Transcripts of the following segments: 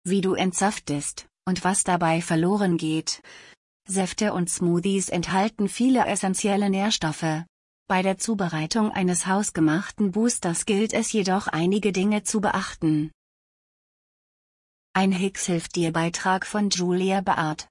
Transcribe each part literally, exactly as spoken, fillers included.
Wie du entsaftest und was dabei verloren geht. Säfte und Smoothies enthalten viele essentielle Nährstoffe. Bei der Zubereitung eines hausgemachten Boosters gilt es jedoch, einige Dinge zu beachten. Ein Hicks hilft dir Beitrag von Julia Baard.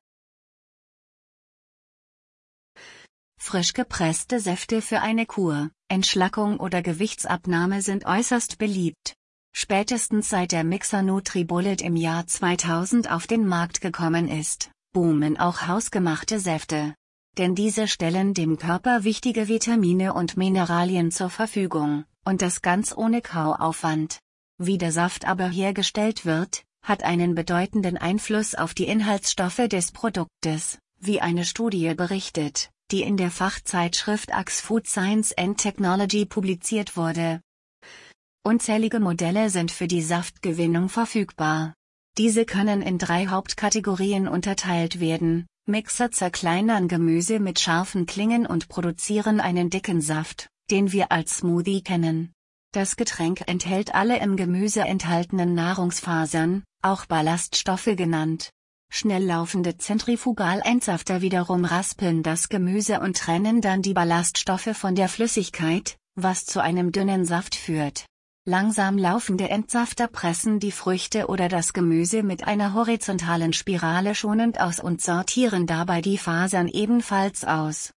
Frisch gepresste Säfte für eine Kur, Entschlackung oder Gewichtsabnahme sind äußerst beliebt. Spätestens seit der Mixer NutriBullet im Jahr zweitausend auf den Markt gekommen ist, boomen auch hausgemachte Säfte. Denn diese stellen dem Körper wichtige Vitamine und Mineralien zur Verfügung, und das ganz ohne Kauaufwand. Wie der Saft aber hergestellt wird, hat einen bedeutenden Einfluss auf die Inhaltsstoffe des Produktes, wie eine Studie berichtet, die in der Fachzeitschrift Axe Food Science and Technology publiziert wurde. Unzählige Modelle sind für die Saftgewinnung verfügbar. Diese können in drei Hauptkategorien unterteilt werden. Mixer zerkleinern Gemüse mit scharfen Klingen und produzieren einen dicken Saft, den wir als Smoothie kennen. Das Getränk enthält alle im Gemüse enthaltenen Nahrungsfasern, auch Ballaststoffe genannt. Schnell laufende Zentrifugalentsafter wiederum raspeln das Gemüse und trennen dann die Ballaststoffe von der Flüssigkeit, was zu einem dünnen Saft führt. Langsam laufende Entsafter pressen die Früchte oder das Gemüse mit einer horizontalen Spirale schonend aus und sortieren dabei die Fasern ebenfalls aus.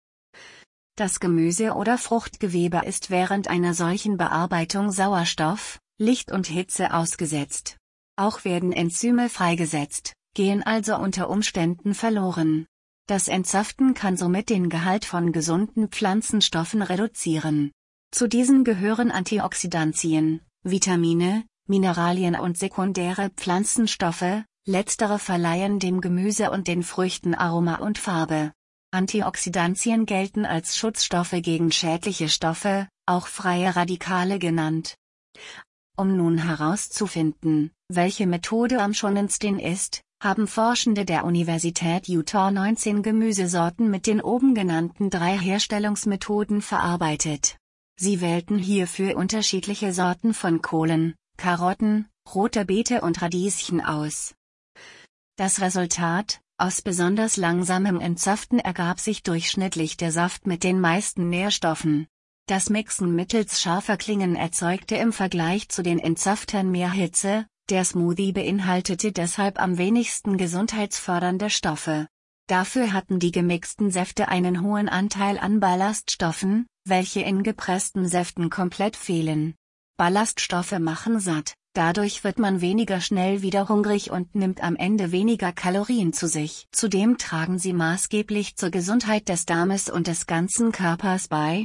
Das Gemüse oder Fruchtgewebe ist während einer solchen Bearbeitung Sauerstoff, Licht und Hitze ausgesetzt. Auch werden Enzyme freigesetzt, gehen also unter Umständen verloren. Das Entsaften kann somit den Gehalt von gesunden Pflanzenstoffen reduzieren. Zu diesen gehören Antioxidantien, Vitamine, Mineralien und sekundäre Pflanzenstoffe, letztere verleihen dem Gemüse und den Früchten Aroma und Farbe. Antioxidantien gelten als Schutzstoffe gegen schädliche Stoffe, auch freie Radikale genannt. Um nun herauszufinden, welche Methode am schonendsten ist, haben Forschende der Universität Utah neunzehn Gemüsesorten mit den oben genannten drei Herstellungsmethoden verarbeitet. Sie wählten hierfür unterschiedliche Sorten von Kohlen, Karotten, rote Beete und Radieschen aus. Das Resultat: Aus besonders langsamem Entsaften ergab sich durchschnittlich der Saft mit den meisten Nährstoffen. Das Mixen mittels scharfer Klingen erzeugte im Vergleich zu den Entsaftern mehr Hitze, der Smoothie beinhaltete deshalb am wenigsten gesundheitsfördernde Stoffe. Dafür hatten die gemixten Säfte einen hohen Anteil an Ballaststoffen, welche in gepressten Säften komplett fehlen. Ballaststoffe machen satt, dadurch wird man weniger schnell wieder hungrig und nimmt am Ende weniger Kalorien zu sich. Zudem tragen sie maßgeblich zur Gesundheit des Darmes und des ganzen Körpers bei.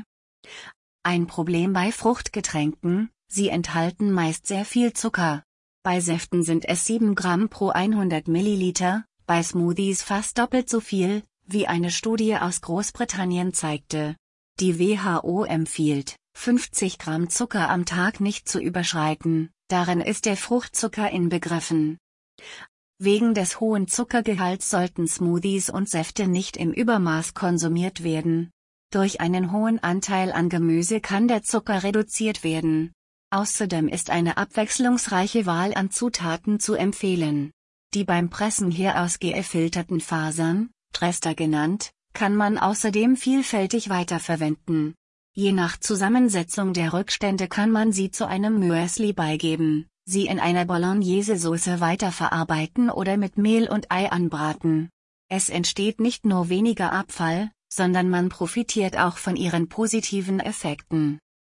Ein Problem bei Fruchtgetränken: Sie enthalten meist sehr viel Zucker. Bei Säften sind es sieben Gramm pro hundert Milliliter, bei Smoothies fast doppelt so viel, wie eine Studie aus Großbritannien zeigte. Die W H O empfiehlt, fünfzig Gramm Zucker am Tag nicht zu überschreiten, darin ist der Fruchtzucker inbegriffen. Wegen des hohen Zuckergehalts sollten Smoothies und Säfte nicht im Übermaß konsumiert werden. Durch einen hohen Anteil an Gemüse kann der Zucker reduziert werden. Außerdem ist eine abwechslungsreiche Wahl an Zutaten zu empfehlen. Die beim Pressen herausgefilterten Fasern, Trester genannt, kann man außerdem vielfältig weiterverwenden. Je nach Zusammensetzung der Rückstände kann man sie zu einem Müsli beigeben, sie in einer Bolognese-Soße weiterverarbeiten oder mit Mehl und Ei anbraten. Es entsteht nicht nur weniger Abfall, sondern man profitiert auch von ihren positiven Effekten.